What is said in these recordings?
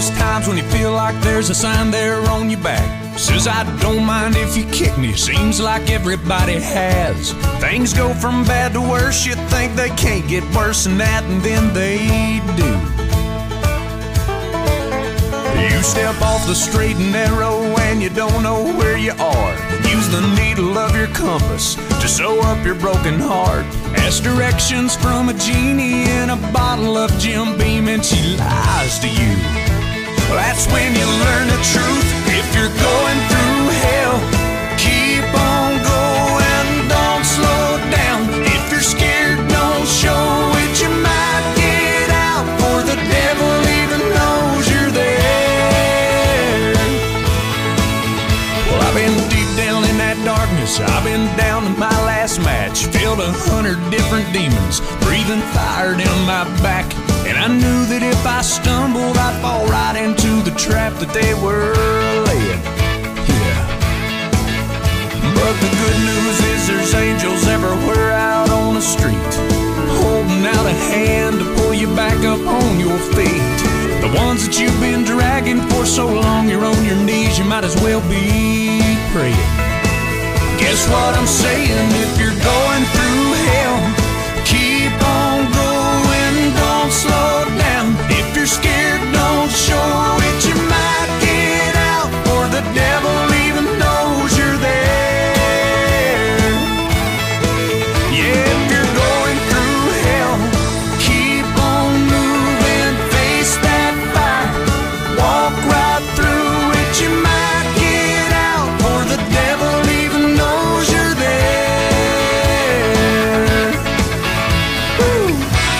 those times when you feel like there's a sign there on your back. Says I don't mind if you kick me, seems like everybody has. Things go from bad to worse, you think they can't get worse than that, and then they do. You step off the straight and narrow and you don't know where you are. Use the needle of your compass to sew up your broken heart. Ask directions from a genie in a bottle of Jim Beam and she lies to you. That's when you learn the truth. If you're going through hell, keep on going, don't slow down. If you're scared, don't show it, you might get out, for the devil even knows you're there. Well, I've been deep down in that darkness, I've been down to my last match. Filled 100 different demons, breathing fire down my back. And I knew that if I stumbled, I'd fall right into the trap that they were laying. Yeah. But the good news is there's angels everywhere out on the street, holding out a hand to pull you back up on your feet. The ones that you've been dragging for so long, you're on your knees, you might as well be praying. Guess what I'm saying? If you're going through hell, keep on going, don't slow down. If you're scared, don't show it, you might get out, for the devil even knows you're there. Yeah, if you're going through hell, keep on moving, face that fire, walk right through it, you might get out, for the devil even knows you're there. Woo.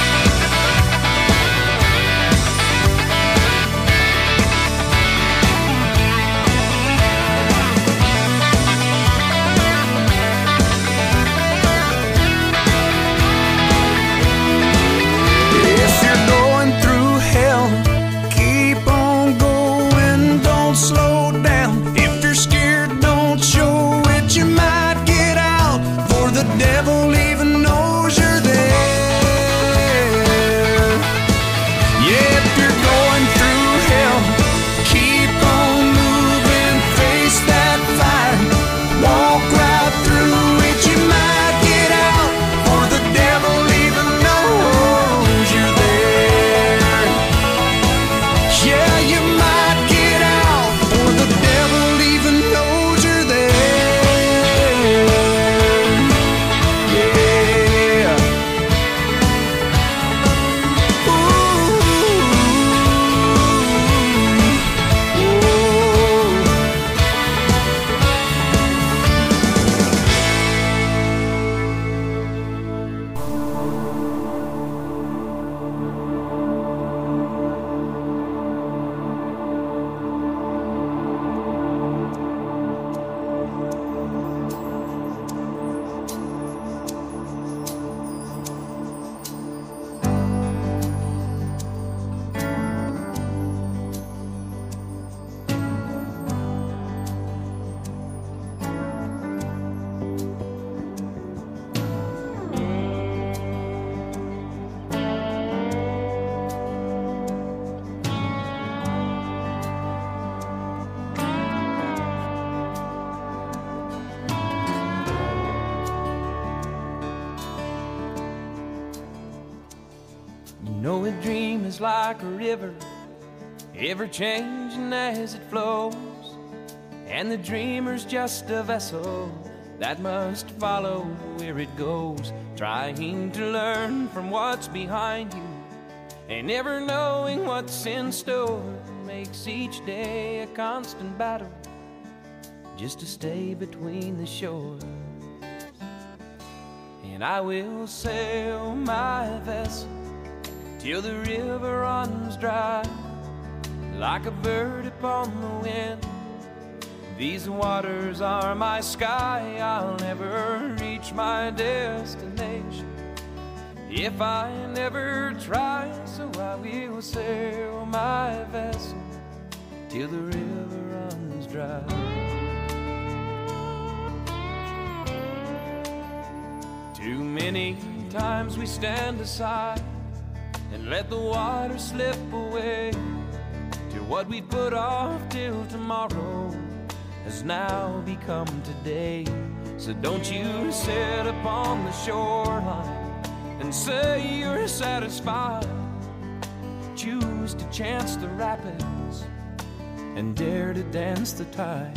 If you're going through hell, keep on going, don't slow down. If you're scared, don't show it, you might get out, for the devil even knows you're there. Yeah, if you're going through hell, keep on moving, face that fire, walk right through it, you might get out, for the devil even knows you're there. Yeah, you might get out, for the devil even knows you're there. Yeah. You know a dream is like a river, ever changing as it flows, and the dreamer's just a vessel that must follow where it goes, trying to learn from what's behind you, and never knowing what's in store makes each day a constant battle just to stay between the shores. And I will sail my vessel till the river runs dry, like a bird upon the wind. These waters are my sky, I'll never reach my destination if I never try. So I will sail my vessel till the river runs dry. Too many times we stand aside and let the water slip away till what we put off till tomorrow has now become today. So don't you sit upon the shoreline and say you're satisfied. Choose to chance the rapids and dare to dance the tide.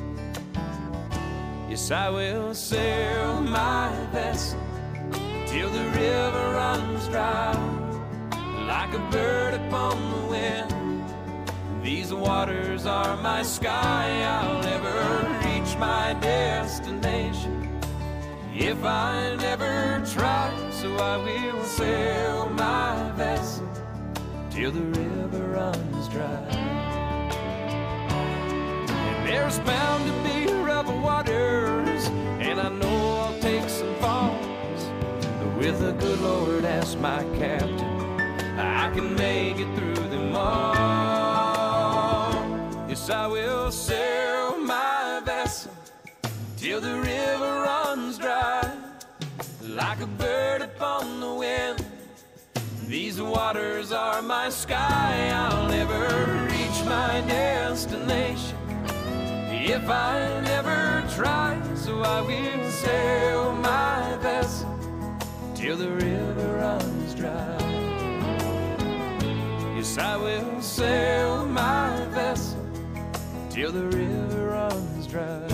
Yes, I will sail my vessel till the river runs dry, like a bird upon the wind. These waters are my sky. I'll never reach my destination if I never try. So I will sail my vessel till the river runs dry. And there's bound to be rough waters, and I know I'll take some falls, but with the good Lord as my captain, I can make it through them all. Yes, I will sail my vessel till the river runs dry, like a bird upon the wind. These waters are my sky. I'll never reach my destination if I never try. So I will sail my vessel till the river runs dry. Yes, I will sail my vessel till the river runs dry.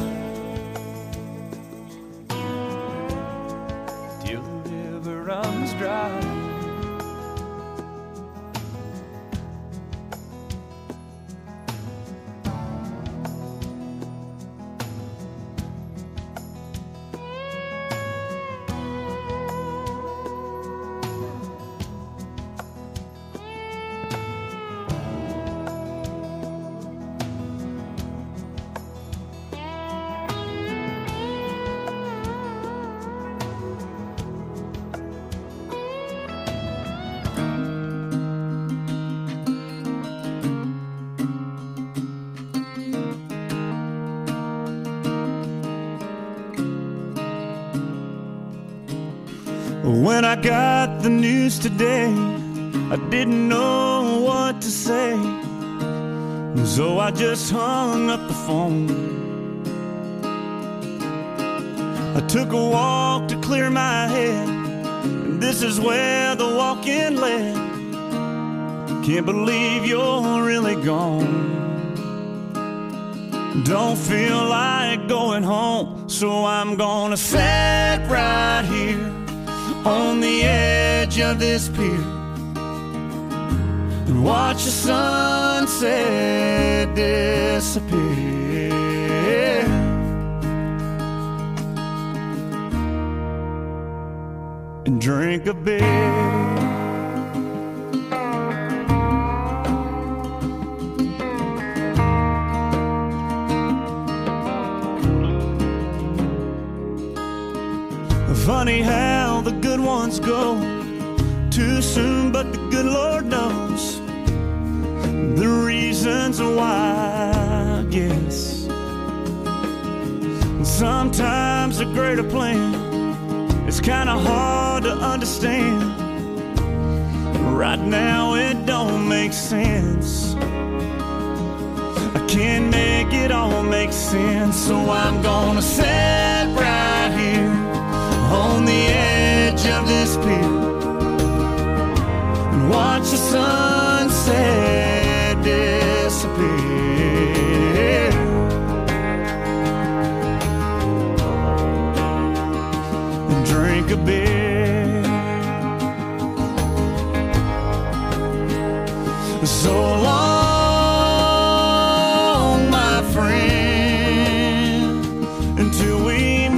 Till the river runs dry. When I got the news today, I didn't know what to say, so I just hung up the phone. I took a walk to clear my head, and this is where the walk-in led. Can't believe you're really gone. Don't feel like going home, so I'm gonna sit right here on the edge of this pier and watch the sunset disappear, and drink a beer. Funny how the good ones go too soon, but the good Lord knows the reasons why, I guess. Sometimes a greater plan is kinda hard to understand. Right now it don't make sense. I can't make it all make sense, so I'm gonna sit right here on the edge of this pier and watch the sunset disappear, and drink a beer. So long, my friend, until we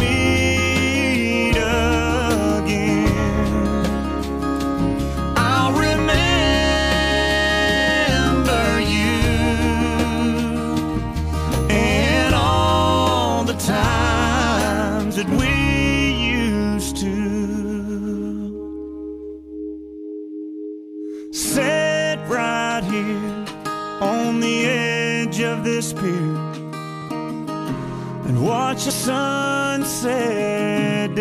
this pier and watch the sunset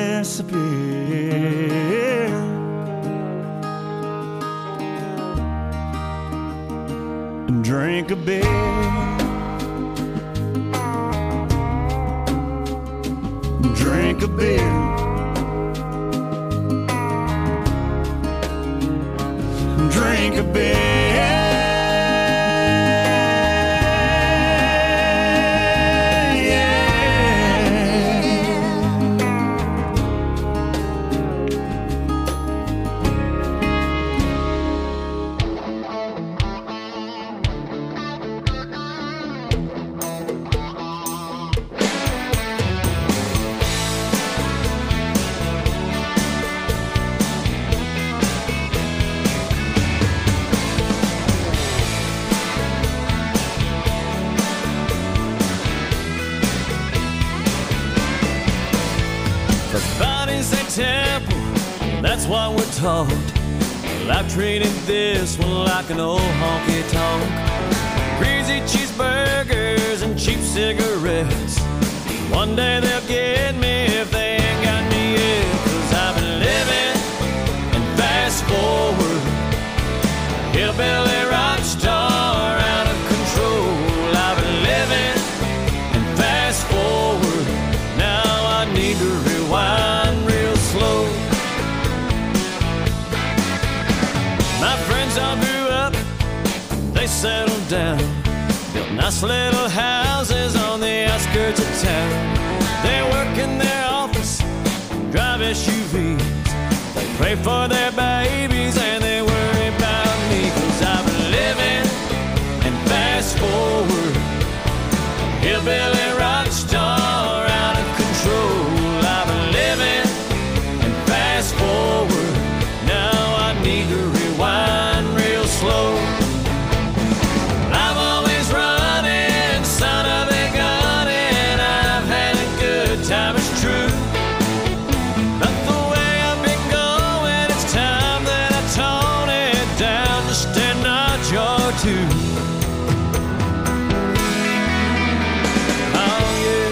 disappear, and drink drink a beer. Drink a beer. Drink a beer. That's what we're taught. Well, I've treated this one like an old honky-tonk. Greasy cheeseburgers and cheap cigarettes. One day they'll get me if they ain't got me yet. 'Cause I've been living and fast forward. Hillbilly rock star out of control. I've been living and fast forward. Now I need to rewind real slow. My friends all grew up, they settled down, built nice little houses on the outskirts of town. They work in their office, drive SUVs. They pray for their babies and they worry about me. 'Cause I've been living and fast forward. Hillbilly rock star out of control. I've been living and fast forward. Now I need to rewind real slow. I'm always running, son of a gun, and I've had a good time, it's true. But the way I've been going, it's time that I tone it down just a notch or two. Oh yeah.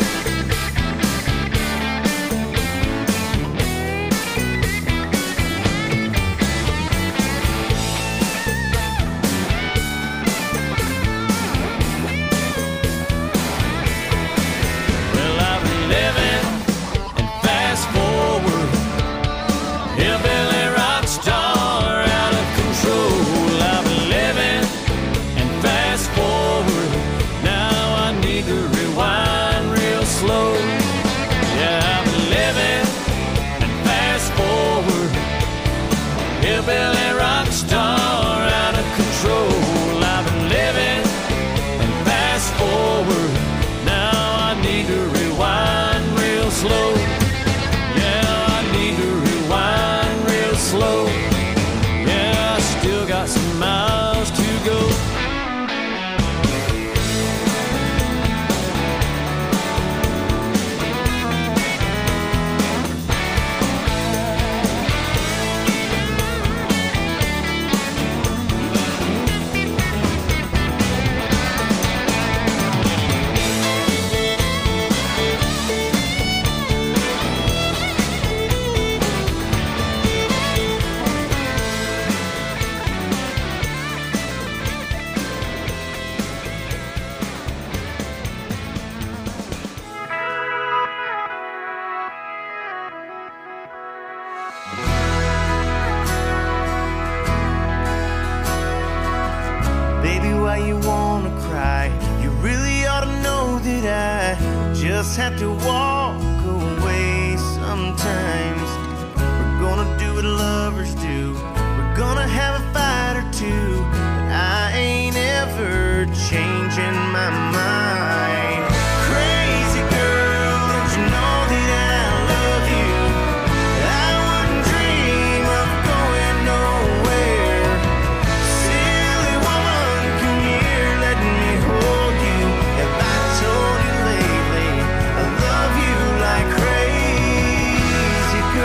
Hillbilly rock star out of control. I've been living and fast forward. Now I need to rewind real slow. Yeah, I've been living and fast forward. Hillbilly rock star out of control. I've been living and fast forward. Now I need to rewind real slow. Slow. Yeah, I still got some miles to go. Why you wanna cry? You really ought to know that I just have to walk away sometimes. We're gonna do what lovers do. We're gonna have a fight or two, but I ain't ever changing my mind. Crazy girl, don't you know that I love you? I wouldn't dream of going nowhere. Silly woman, come here, let me hold you. Have I told you lately I love you like crazy girl?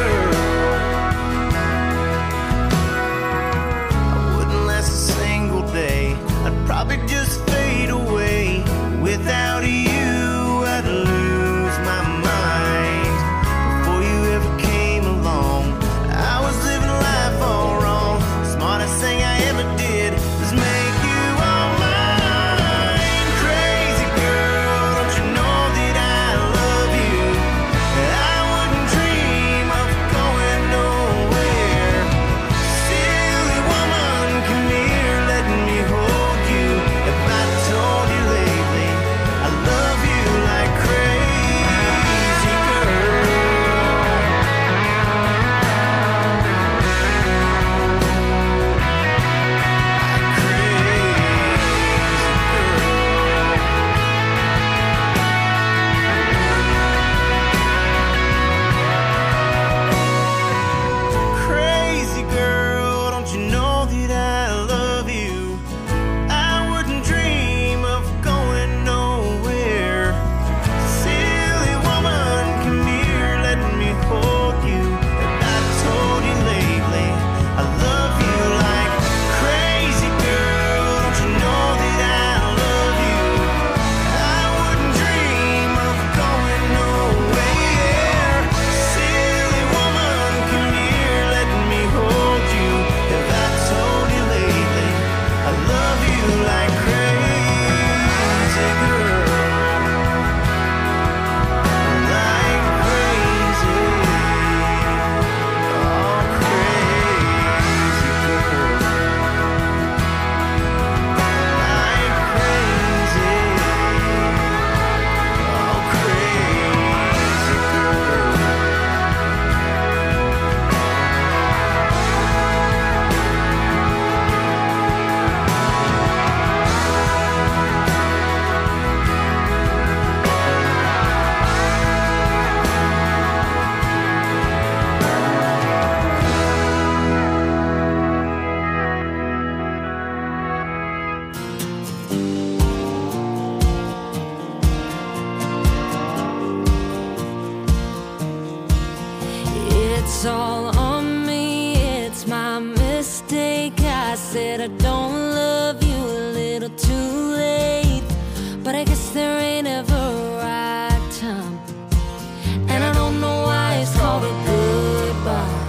all on me, it's my mistake. I said I don't love you a little too late, but I guess there ain't ever a right time, and I don't know why it's called a goodbye.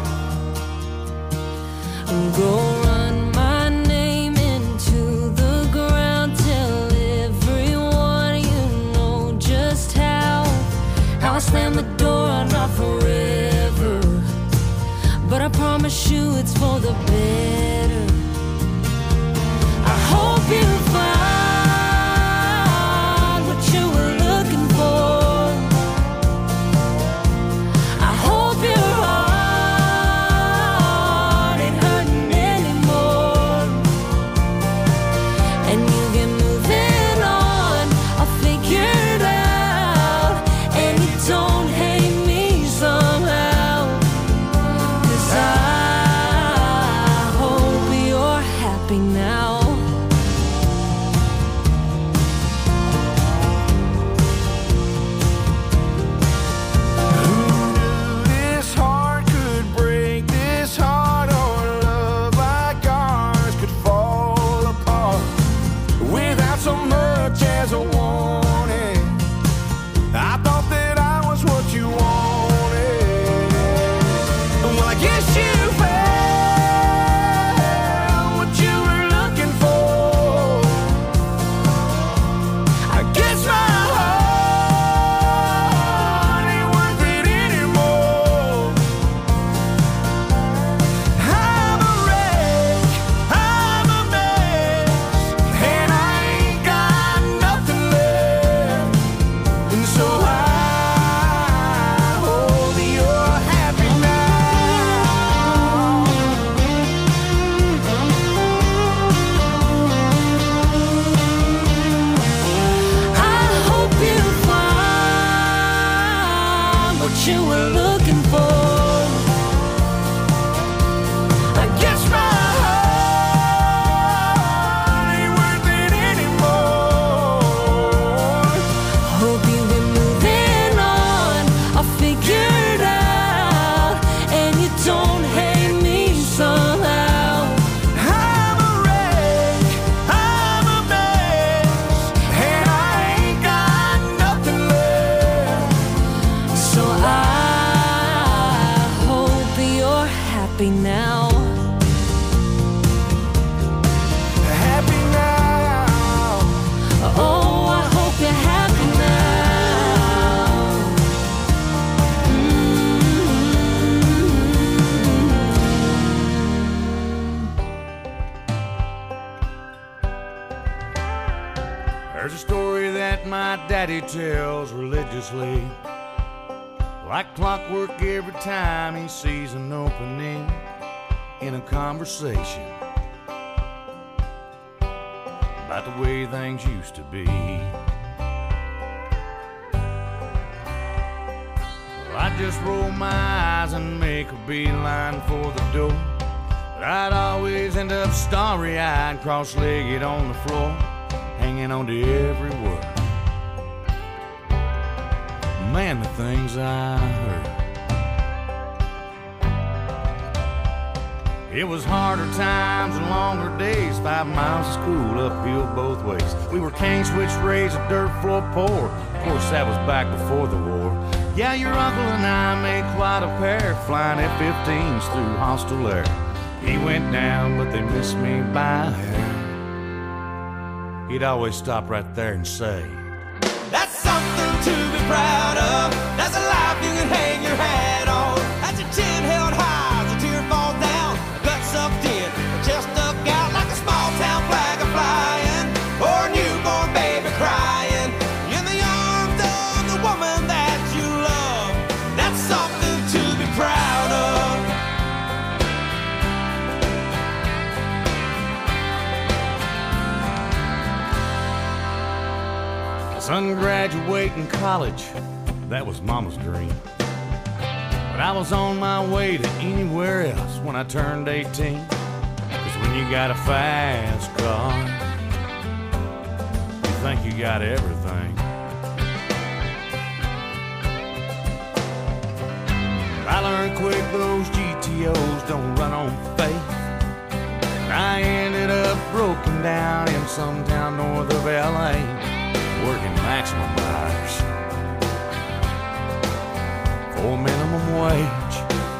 Go run my name into the ground, tell everyone you know just how I slam the door, not forever, but I promise you it's for the better. I hope you find what you were looking for. I hope your heart ain't hurting anymore, and you get moving on. I'll figure it out, and you don't hate me somehow, 'cause I hope you're happy now. This heart could break, this heart or love like ours could fall apart without so much as a warning. I thought that I was what you wanted. Well, I guess you found what you were looking for. I guess my heart ain't worth it anymore. I'm a wreck, I'm a mess, and I ain't got nothing left. And so I hope you're happy now. I hope you find what you were looking for. I guess my heart ain't worth it anymore. Hope you've been moving on. I'll figure it out, and you don't hate me somehow. I'm a wreck, I'm a mess, and I ain't got nothing left. So I hope you're happy now. Happy now. Oh, I hope you're happy now. There's a story that my daddy tells religiously, like clockwork every time he sees an opening in a conversation about the way things used to be. Well, I'd just roll my eyes and make a beeline for the door, but I'd always end up starry-eyed, cross-legged on the floor, hanging on to every word. Man, the things I heard. It was harder times and longer days, 5 miles of school uphill both ways. We were cane switch raised, a dirt floor poor. Of course, that was back before the war. Yeah, your uncle and I made quite a pair, flying F-15s through hostile air. He went down, but they missed me by a hair. He'd always stop right there and say, That's something to be proud of. That's a life you can hang your hat on. That's your chin held high as a tear falls down. Gut sucked in, chest stuck out like a small town flag a flying, or a newborn baby crying in the arms of the woman that you love. That's something to be proud of. son graduating college, that was mama's dream. But I was on my way to anywhere else when I turned 18. 'Cause when you got a fast car, you think you got everything. I I learned quick those GTOs don't run on faith. I ended up broken down in some town north of LA, working maximum hours for minimum wage.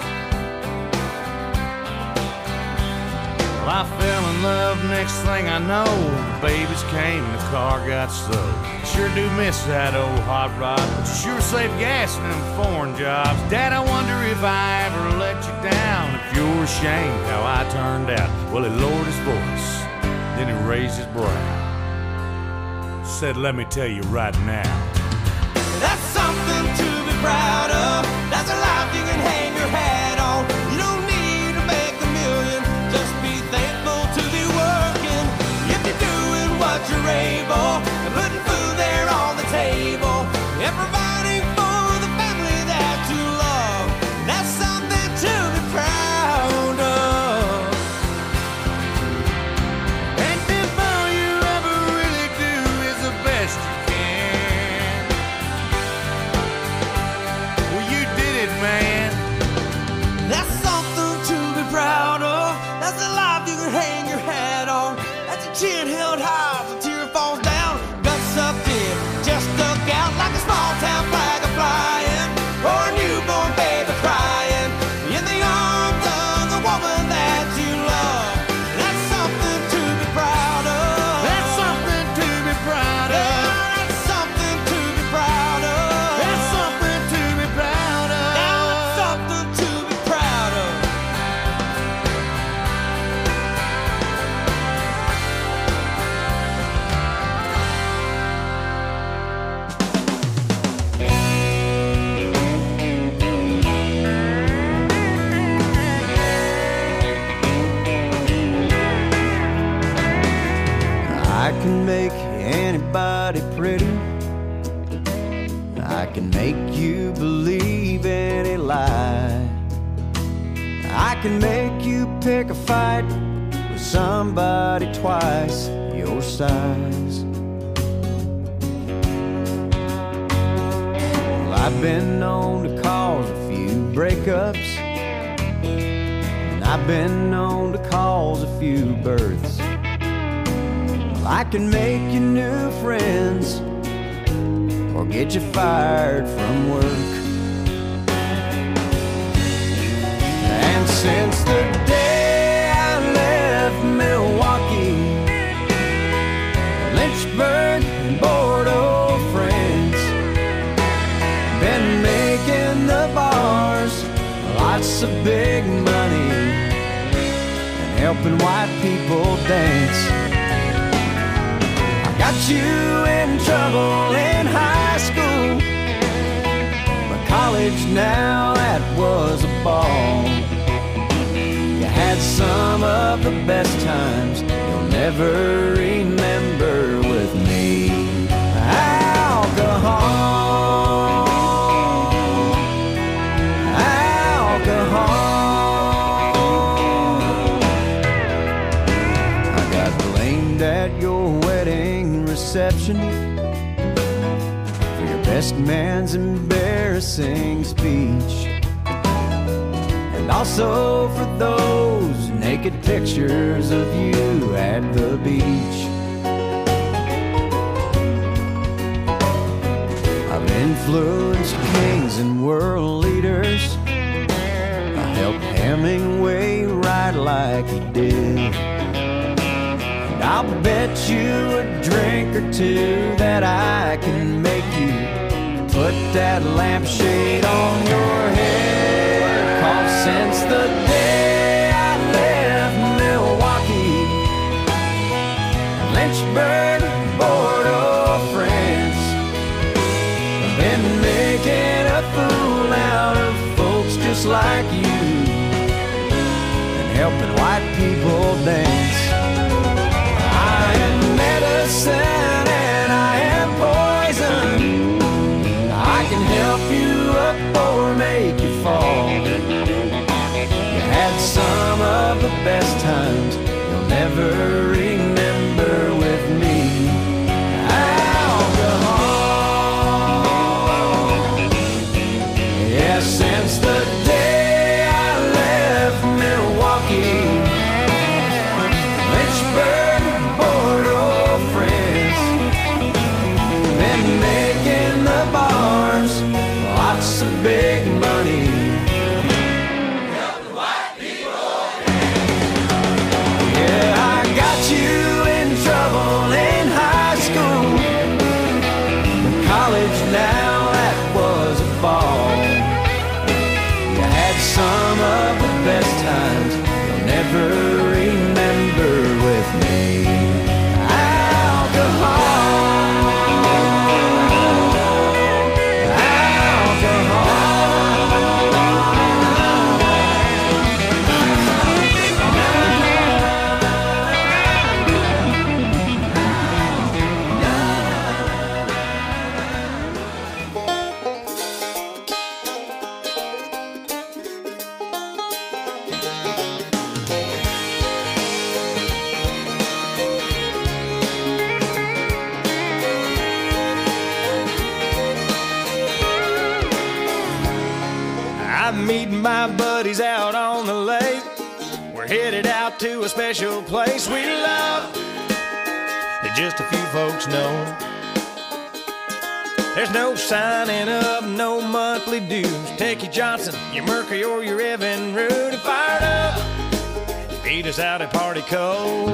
Well, I fell in love, next thing I know, babies came and the car got stowed. Sure do miss that old hot rod, but you sure save gas in them foreign jobs. Dad, I wonder if I ever let you down, if you're ashamed how I turned out. Well, he lowered his voice, then he raised his brow, said, let me tell you right now, That's something to be proud of. That's a life you can hang your hat on. You don't need to make a million, just be thankful to be working. If you're doing what you're able, and putting food there on the table, and providing for the family that you love, that's something to be proud of. and if all you ever really do is the best you can, well, you did it, man. That's something to be proud of. That's a life you can hang your hat on. That's your chin held high as a tear falls down. Guts sucked in, just stuck out like a small town flag flying, or a newborn baby crying in the arms of the woman that you love. That's something to be proud of. That's something to be proud of. That's something to be proud of. That's something to be proud of. That's something to be proud of. I can make anybody pretty. I can make you believe any lie. I can make you pick a fight with somebody twice your size. Well, I've been known to cause a few breakups, and I've been known to cause a few births. I can make you new friends or get you fired from work. And since the day I left Milwaukee, Lynchburg and Bordeaux, France, been making the bars lots of big money and helping white people dance. Got you in trouble in high school, but college now, that was a ball. You had some of the best times you'll never remember with me. Alcohol, alcohol. I got blamed at your wedding reception for your best man's embarrassing speech, and also for those naked pictures of you at the beach. I've influenced kings and world leaders. I helped Hemingway write like he did. I'll bet you a drink or two that I can make you put that lampshade on your head. 'Cause since the day I left Milwaukee, Lynchburg, Bordeaux, France, I've been making a fool out of folks just like you and helping white people dance. I am medicine and I am poison. I can help you up or make you fall. You had some of the best times you'll never remember with me. Alcohol. Yeah, since the day meeting my buddies out on the lake. We're headed out to a special place we love that just a few folks know. There's no signing up, no monthly dues. Take your Johnson, your Mercury, or your Evan Root and fired up. Meet us out at Party Cove.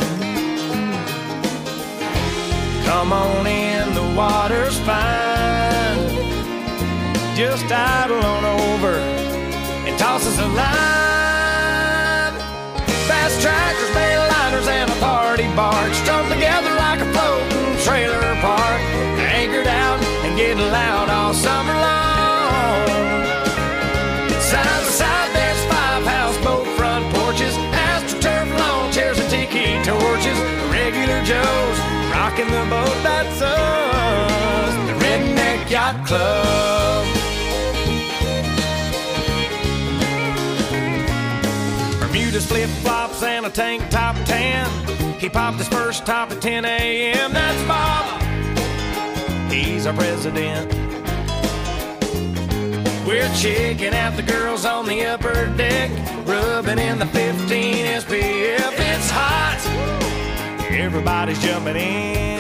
Come on in, the water's fine. Just idle on over and toss us a line. Fast trackers, mainliners, and a party barge strung together like a floating trailer park. Anchored out and getting loud all summer long. Side by side, there's 5 houseboat front porches, AstroTurf lawn chairs and tiki torches. Regular Joes rocking the boat, that's us, the Redneck Yacht Club. Bermuda's flip-flops and a tank top tan. He popped his first top at 10 a.m. That's Bob, he's our president. We're checking out the girls on the upper deck, rubbing in the 15 SPF. It's hot, everybody's jumping in.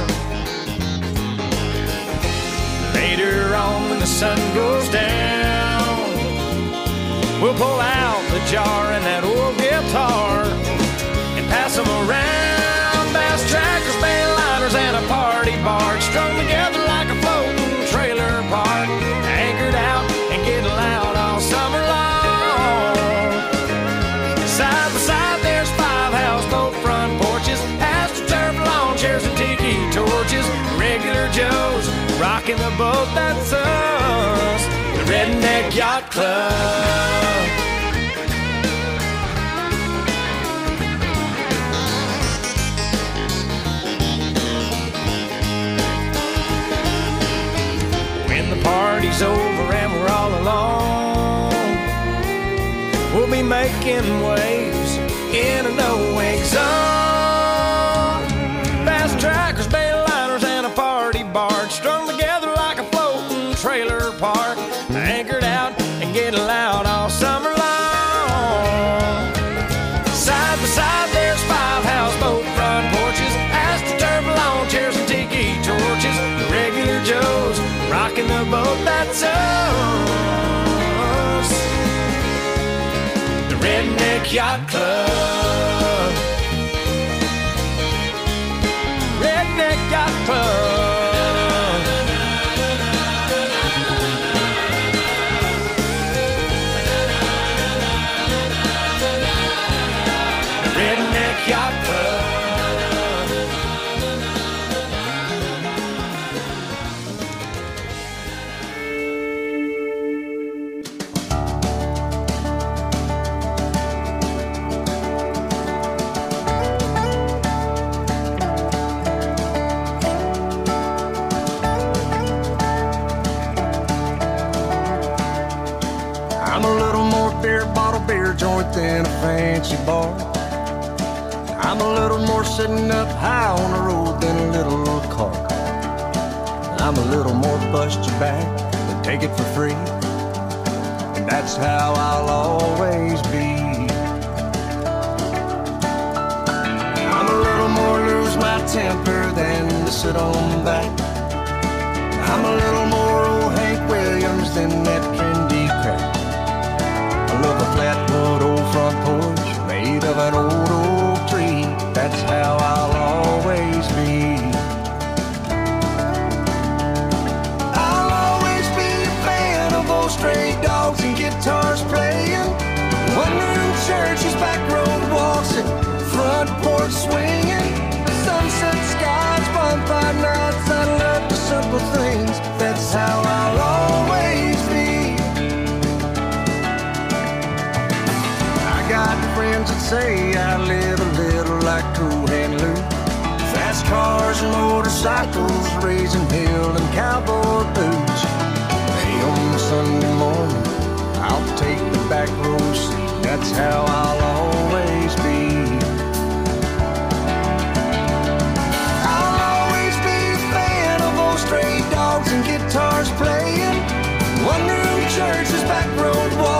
Later on when the sun goes down, we'll pull out the jar and that old guitar and pass them around. Bass trackers, mainliners, and a party barge strung together like a floating trailer park. Anchored out and getting loud all summer long. Side by side, there's 5 houseboat front porches, AstroTurf lawn chairs and tiki torches. Regular Joes rocking the boat, that's us, the Redneck Yacht Club. When the party's over and we're all alone, we'll be making waves in a no-wake zone. Fast trackers, mainliners, and a party barge strung together like a floating trailer park. Anchored out and getting loud all summer long. Side by side, there's 5 houseboat front porches, AstroTurf lawn chairs and tiki torches. The regular Joes rocking the boat, that's us, the Redneck Yacht Club. Redneck Yacht Club. Redneck Yacht Club. I'm a little more beer bottle, beer joint than a fancy bar. I'm a little more sitting up high on the road than a little car. I'm a little more bust your back than take it for free. And that's how I'll always be. I'm a little more lose my temper than to sit on back. I'm a little more old Hank Williams than that trendy crap. I love a flatwood old front porch made of an old oak tree. That's how I'll always be. I'll always be a fan of old stray dogs and guitars playing, one-room churches, back road waltzing, front porch swinging, sunset skies, bonfire nights. I love the simple things. That's how I'll always be. I got friends that say I live a little like Cool Hand Luke. Fast cars and motorcycles, raising hell and cowboy boots. Hey, on Sunday morning, I'll take the back row seat. That's how I'll always be. I'll always be a fan of stray dogs and guitars playing, one-room churches, back road walk.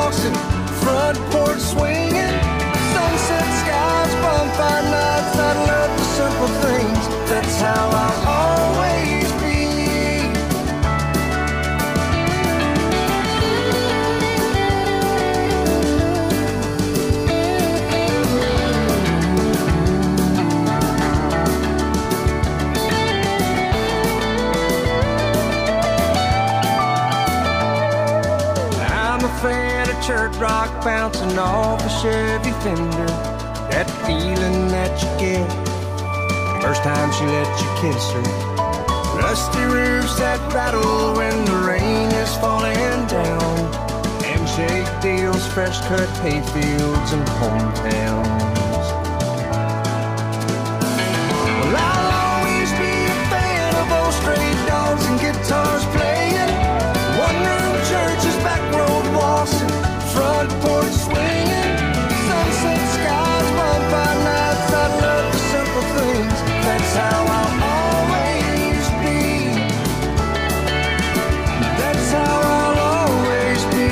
bouncing off a Chevy fender. That feeling that you get first time she let you kiss her. Rusty roofs that rattle when the rain is falling down. Handshake deals, fresh cut hayfields and hometowns. Well, I'll always be a fan of old stray dogs and guitars playing. One room churches, back road waltzing, front porch swinging. Sunset skies, bonfire nights, I love the simple things. That's how I'll always be. That's how I'll always be.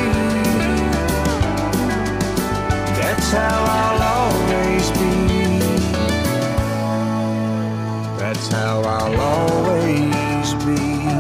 That's how I'll always be. That's how I'll always be.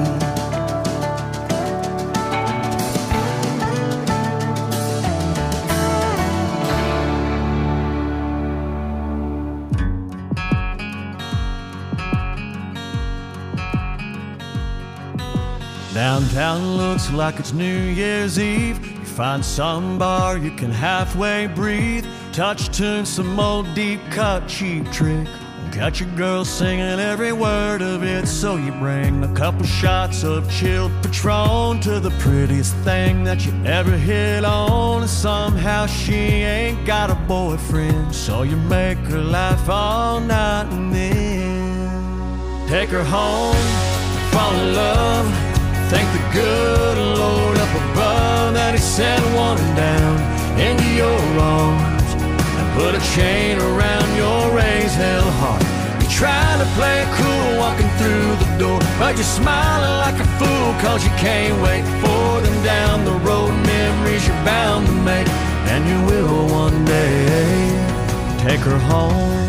Downtown looks like it's New Year's Eve. You find some bar you can halfway breathe. Touch tune, some old deep cut cheap trick. Got your girl singing every word of it. So you bring a couple shots of chilled Patron to the prettiest thing that you ever hit on. And somehow she ain't got a boyfriend, so you make her laugh all night and then take her home, fall in love. Thank the good Lord up above that He sent one down into your arms and put a chain around your raised hell heart. You're trying to play it cool walking through the door, but you're smiling like a fool cause you can't wait for them down the road. Memories you're bound to make, and you will one day take her home.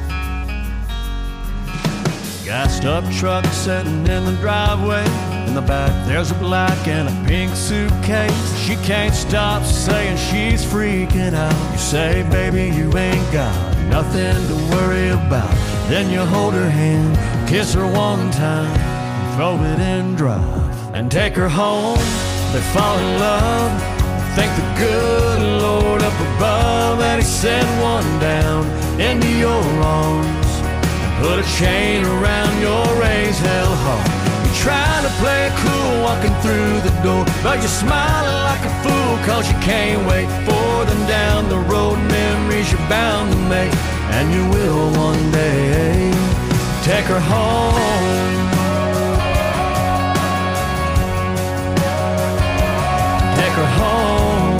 Gassed up truck sitting in the driveway. In the back there's a black and a pink suitcase. She can't stop saying she's freaking out. You say, baby, you ain't got nothing to worry about. Then you hold her hand, kiss her one time, throw it in drive and take her home. They fall in love. Thank the good Lord up above that He sent one down into your arms and put a chain around your raised hell heart. Trying to play it cool walking through the door, but you're smiling like a fool cause you can't wait for them down the road. Memories you're bound to make, and you will one day take her home. Take her home.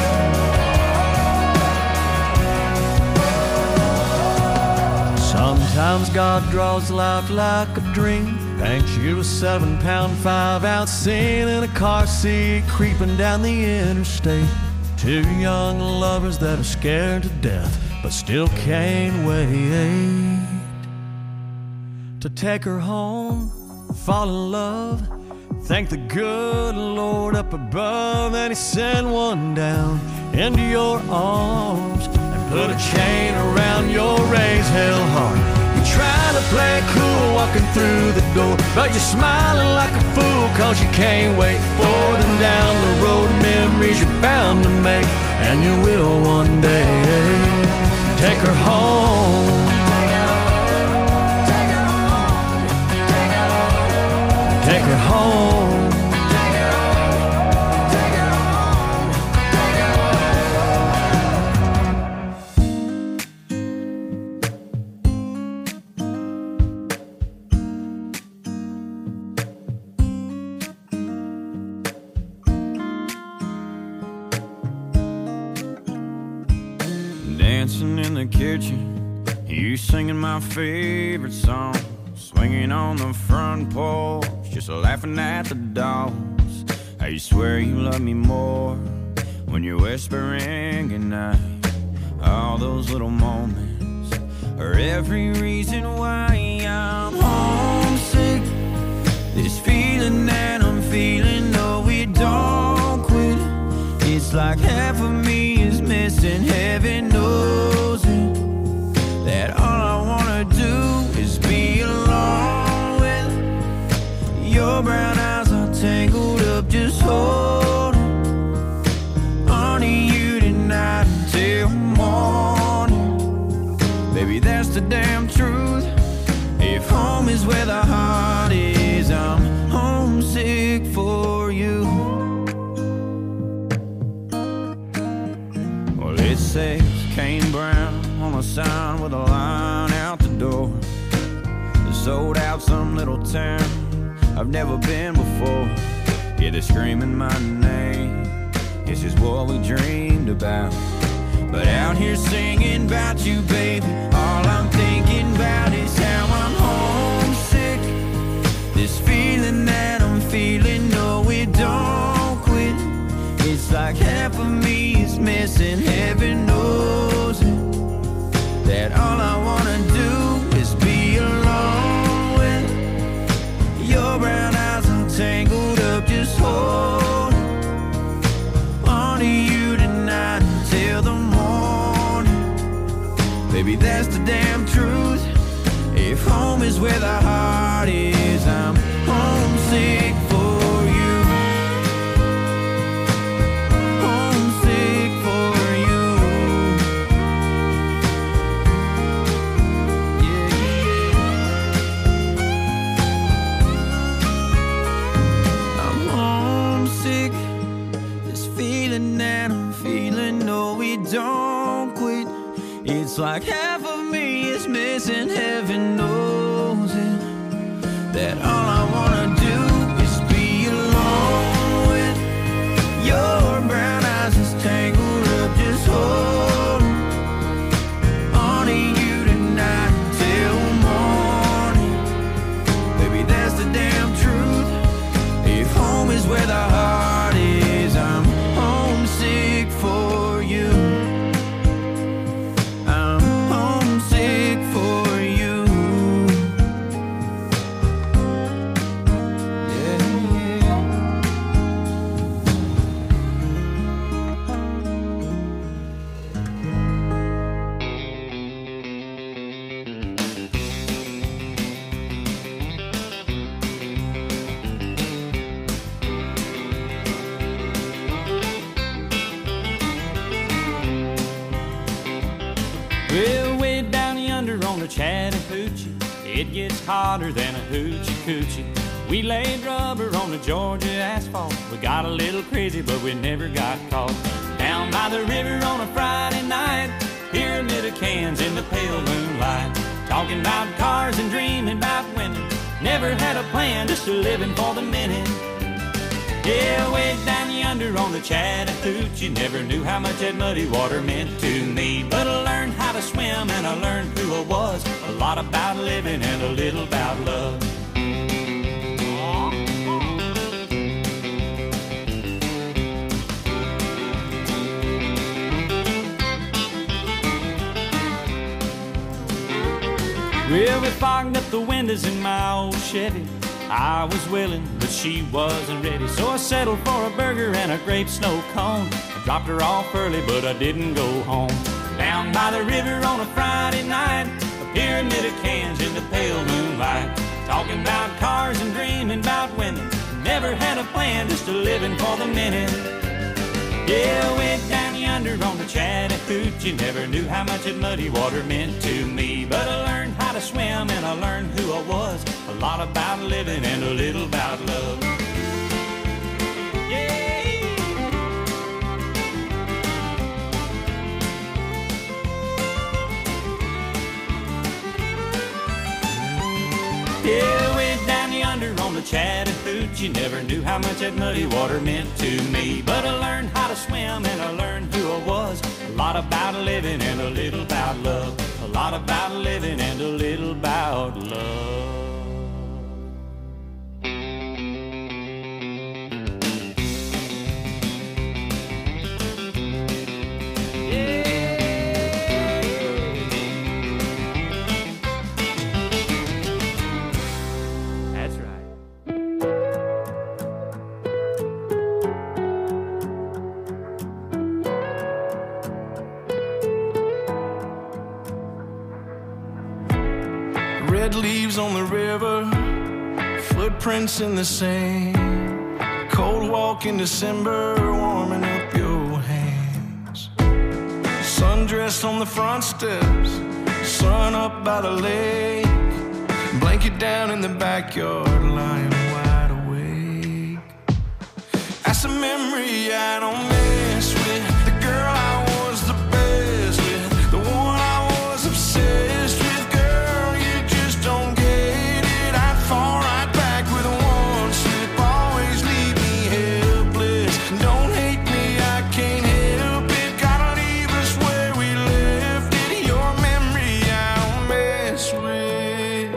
Sometimes God draws life like a dream. Paints you a 7-pound 5-ounce scene in a car seat creeping down the interstate. Two young lovers that are scared to death but still can't wait to take her home, fall in love. Thank the good Lord up above that He sent one down into your arms and put a chain around your raised hell heart. Trying to play it cool walking through the door, but you're smiling like a fool cause you can't wait for them down the road. Memories you're bound to make, and you will one day take her home. Take her home. Dancing in the kitchen, you singing my favorite song, swinging on the front porch, just laughing at the dogs. I swear you love me more when you're whispering goodnight. All those little moments are every reason why I'm homesick. This feeling that I'm feeling, no, we don't quit. It's like half of me is missing, heaven knows it. That all I wanna do is be alone with your brown eyes all tangled up, just holding on to you tonight. Baby, that's the damn truth. If home is where the heart is, I'm homesick for you. Well, it says Kane Brown on a sign with a line out the door. Sold out some little town I've never been before. Yeah, they're screaming my name. It's just what we dreamed about. But out here singing about you, baby, all I'm thinking about is how I'm homesick. This feeling that I'm feeling, no, it don't quit. It's like half of me is missing. Heaven knows it. That all I wanna do is be alone with your brown eyes all tangled up, just hold on to you tonight until the morning. Baby, that's the damn truth. If home is where the heart is, I'm homesick for you. Homesick for you. Yeah, yeah. I'm homesick. This feeling that I'm feeling, no, we don't quit. It's like half of me is missing. Heaven knows it. That all I wanna do is be alone with your brown eyes just tangled up, just hold on to you tonight till morning. Baby, that's the damn truth. If home is where the heart is, I'm homesick for you. I'm homesick for you. Yeah, yeah. Well, way down yonder on the Chattahoochee, it gets hotter than a hoochie coochie. We laid rubber on the Georgia asphalt. We got a little crazy, but we never got caught. Down by the river on a Friday night, pyramid of cans in the pale moonlight. Talking about cars and dreaming about women. Never had a plan, just a living for the minute. Yeah, way down yonder on the Chattahoochee, never knew how much that muddy water meant to me. But I learned how to swim and I learned who I was. A lot about living and a little about love. Well, we fogged up the windows in my old Chevy. I was willing, but she wasn't ready. So I settled for a burger and a grape snow cone. I dropped her off early, but I didn't go home. Down by the river on a Friday night, a pyramid of cans in the pale moonlight. Talking about cars and dreaming about women. Never had a plan, just a living for the minute. Yeah, way down yonder on the Chattahoochee, never knew how much that muddy water meant to me. But I learned how to swim and I learned who I was. A lot about living and a little about love. Yeah, way down yonder on the Chattahoochee, never knew how much that muddy water meant to me. But I learned how to swim and I learned who I was. A lot about living and a little about love. A lot about living and a little about love. Red leaves on the river, footprints in the sand. Cold walk in December, warming up your hands. Sundressed on the front steps, sun up by the lake, blanket down in the backyard, lying wide awake. That's a memory I don't miss with the girl I was the best with, the one I was obsessed with. Girl, you just don't get it. I'd fall right back with one slip, always leave me helpless. Don't hate me, I can't help it. Gotta leave us where we left it. Your memory I don't mess with.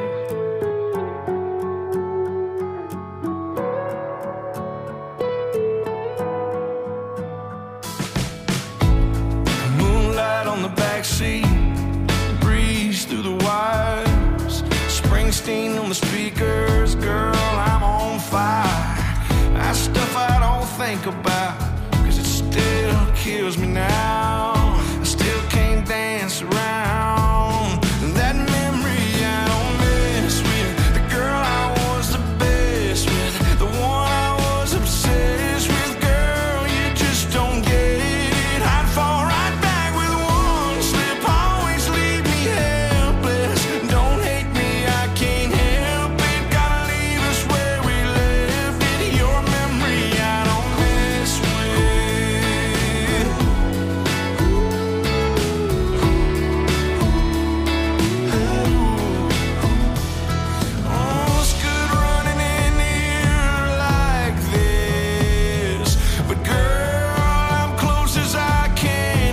Moonlight on the backseat, breeze through the wires, Springsteen on the speakers. Girl, I'm on fire. That's stuff I don't think about, 'cause it still kills me now. I still can't dance around that memory I don't mess with, the girl I was the best with, the one I was obsessed with. Girl, you just don't get it. I'd fall right back with one slip, always leave me helpless. Don't hate me, I can't help it. Gotta leave us where we left it. Your memory I don't mess with. Oh, it's good running in here like this, but girl, I'm close as I can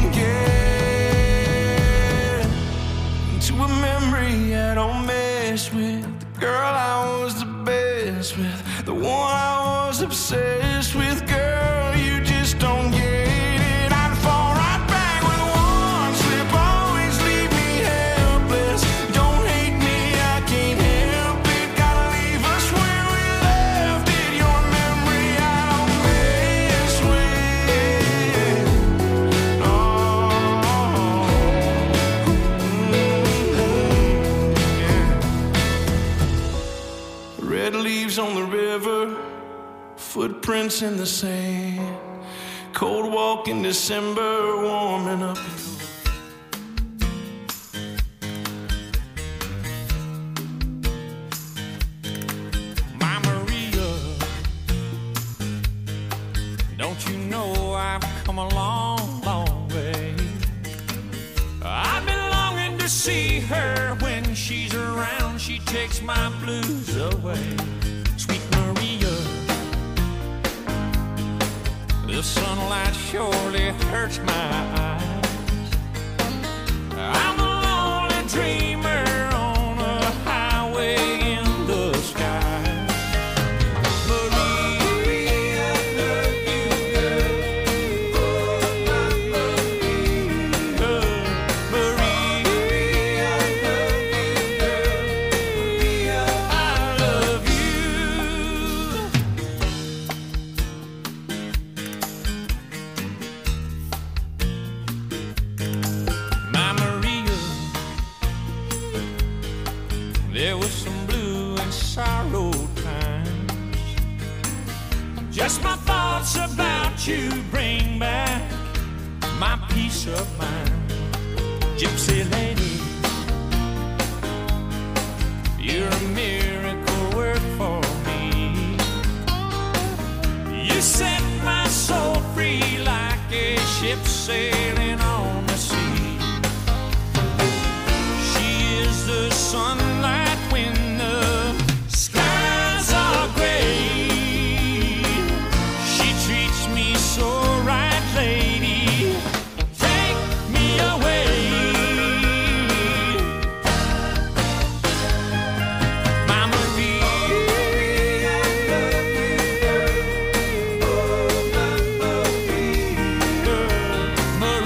get to a memory I don't mess with, the girl I was the best with, the one I was obsessed with. Girl, you just don't get it. I'd fall right back with one slip, always leave me helpless. Don't hate me, I can't help it. Gotta leave us where we left it. Your memory I don't mess with. Oh. Red leaves on the river, footprints in the sand, cold walk in December, warming up. My Maria, don't you know I've come a long, long way? I've been longing to see her. When she's around, she takes my blues away. Sweet Maria, the sunlight surely hurts my eyes. I'm a lonely dreamer on a highway in the sky. Maria, I love you, girl. Maria, I love you, girl. I love you. My Maria, there was some blue and sorrow times. Just my thoughts about you bring back my peace of mind. Gypsy lady, you're a miracle work for me. You set my soul free like a ship sailing on the sea. She is the sunlight when the skies are gray. She treats me so right, lady. Take me away. My Maria, I love you, girl. Oh, my Maria.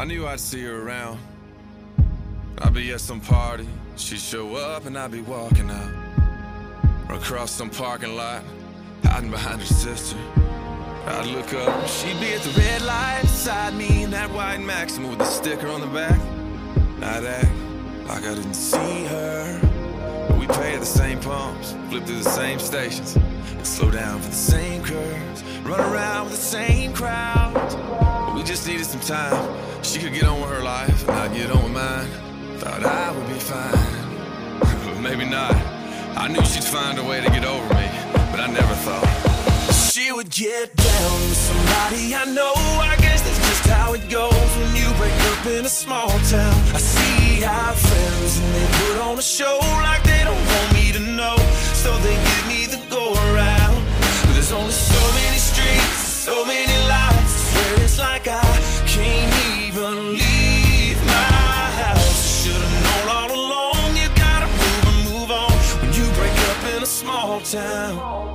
knew I'd see her around. I'd be at some party, she'd show up and I'd be walking out. Or across some parking lot, hiding behind her sister. I'd look up, she'd be at the red light beside me in that white Maxima with the sticker on the back. I'd act like I didn't see her. We'd pay at the same pumps, flip through the same stations, and slow down for the same curves, run around with the same crowds. But we just needed some time. She could get on with her life, and I'd get on with mine. Thought I would be fine, but maybe not. I knew she'd find a way to get over me, but I never thought she would get down with somebody I know. I guess that's just how it goes when you break up in a small town. I see our friends and they put on a show like they don't want me to know, so they give me the go around. But there's only so many streets, so many lights, I swear it's like I can't even leave my house. Should've known all along, you gotta move on when you break up in a small town.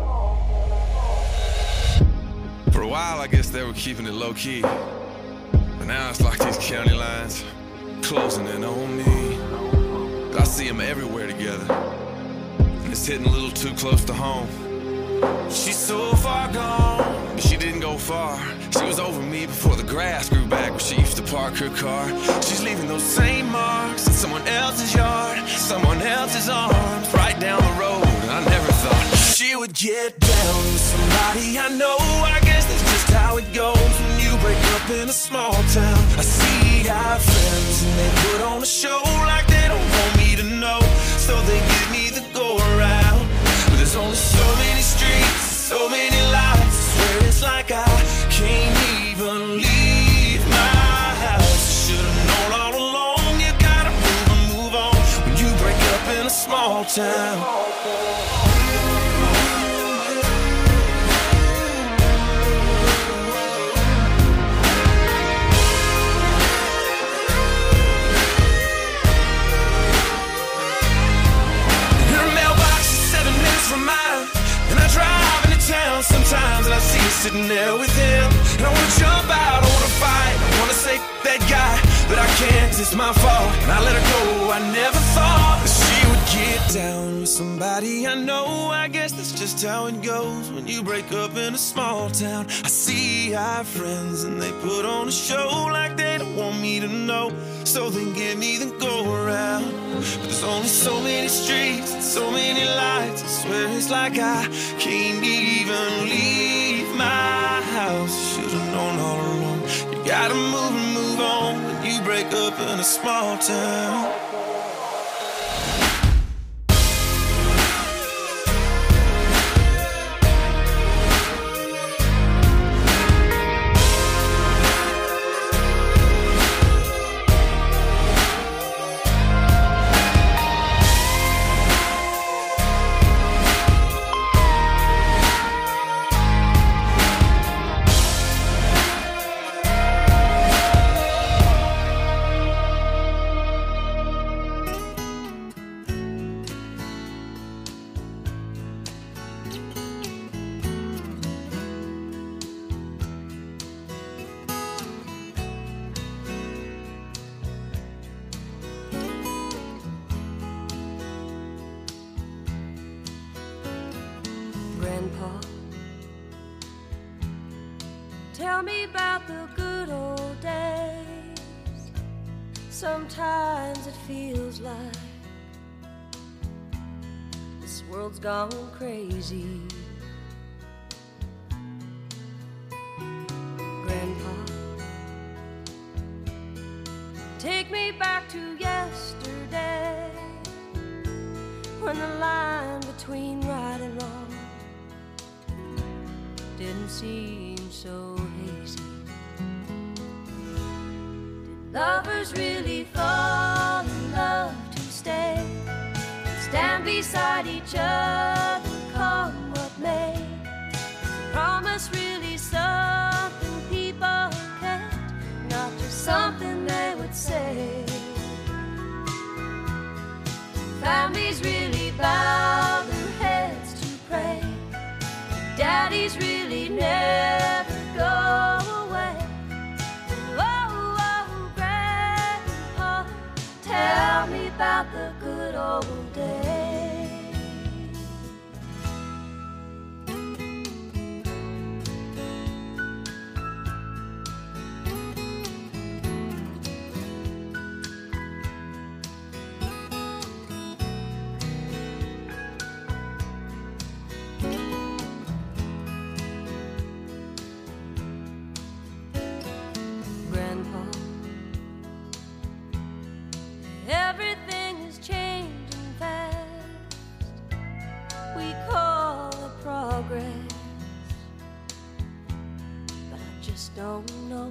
For a while, I guess they were keeping it low-key, but now it's like these county lines closing in on me. I see them everywhere together, and it's hitting a little too close to home. She's so far gone, but she didn't go far. She was over me before the grass grew back where she used to park her car. She's leaving those same marks in someone else's yard, someone else's arms, right down the road. And I never thought she would get down with somebody I know. I guess that's just how it goes when you break up in a small town. I see our friends and they put on a show like they don't want me to know, so they give me the go around. But there's only so many streets, so many lights, I swear it's like I can't even leave my house. Should've known all along, you gotta move on when you break up in a small town. From mine, and I drive into town sometimes, and I see her sitting there with him, and I wanna jump out, I wanna fight, I wanna say that guy, but I can't, 'cause it's my fault, and I let her go. I never thought that she would get down with somebody I know. I guess that's just how it goes when you break up in a small town. I see our friends and they put on a show like they don't want me to know, so they give me the go around. But there's only so many streets and so many lights, I swear it's like I can't even leave my house. Should've known all along, you gotta move on when you break up in a small town. Grandpa, tell me about the good old days. Sometimes it feels like this world's gone crazy. Grandpa, take me back to yesterday, when the line between right and wrong didn't seem so hazy. Did lovers really fall in love to stay, stand beside each other, come what may? Is a promise really something people can't, not just something they would say? Families really bow their heads to pray, daddies really never go away. Oh, oh, about the good old days. Everything is changing fast. We call it progress, but I just don't know.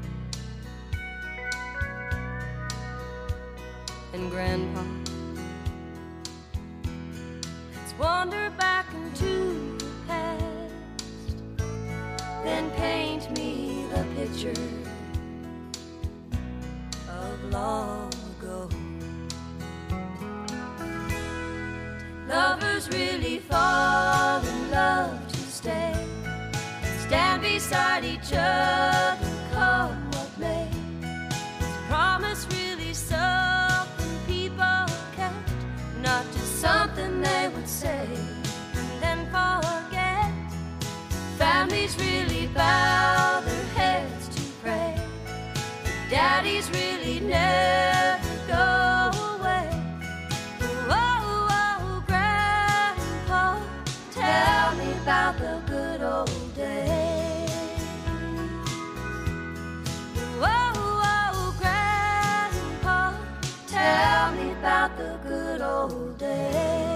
And Grandpa, let's wander back into the past, then paint me the picture of long ago. Lovers really fall in love to stay, stand beside each other, come what may. Is promise really something people kept, not just something they would say and then forget? Families really bow their heads to pray, daddies really never go away. Tell me about the good old days. Oh, Grandpa, tell me about the good old days.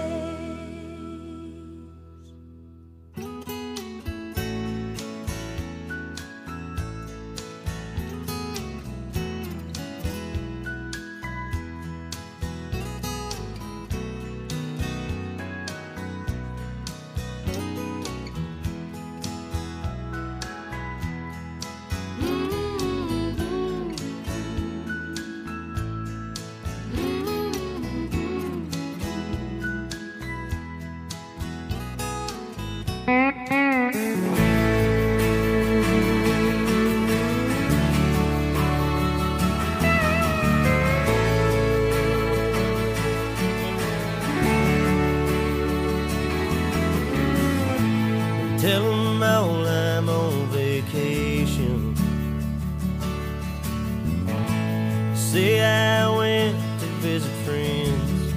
Tell them all I'm on vacation. Say I went to visit friends,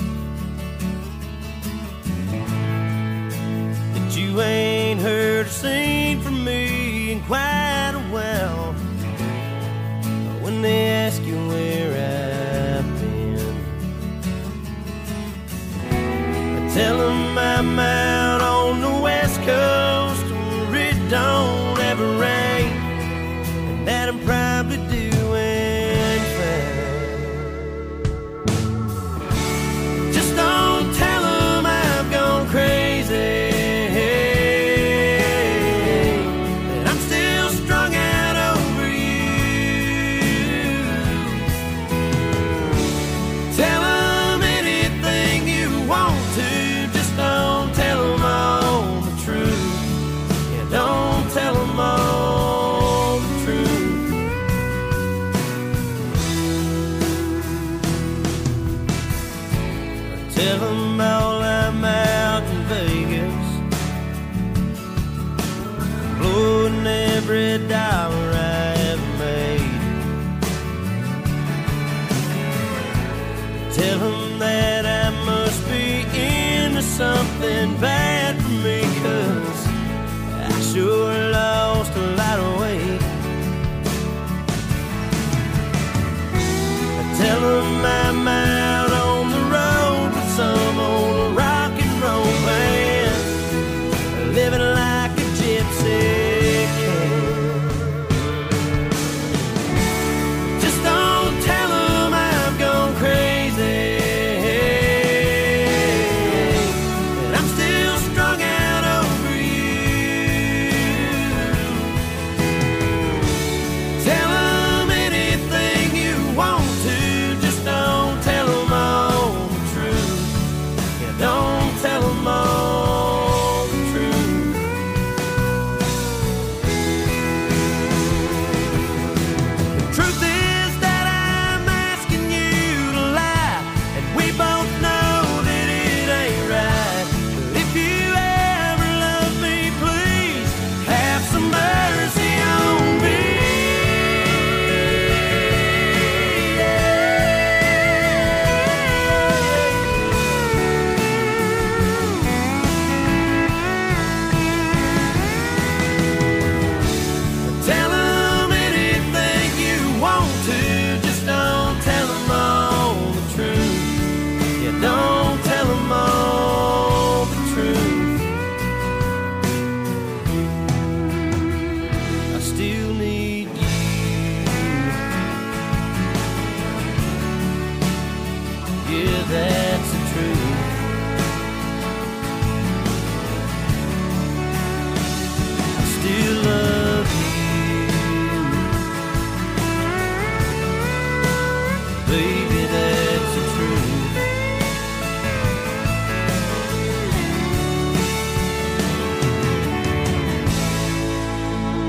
that you ain't heard or seen from me in quite a while. When they ask you where I've been, I tell them I'm out on the West Coast where it don't ever rain, and that I'm probably doing fine. Just don't tell them I've gone crazy, that I'm still strung out over you. Tell them anything you want to, just don't tell them all the truth. Yeah, don't tell them all the truth. Tell them all I'm out in Vegas, blowing every dollar I ever made. Tell them that I must be into something bad for me, 'cause I sure lost a lot of weight. Tell them my mind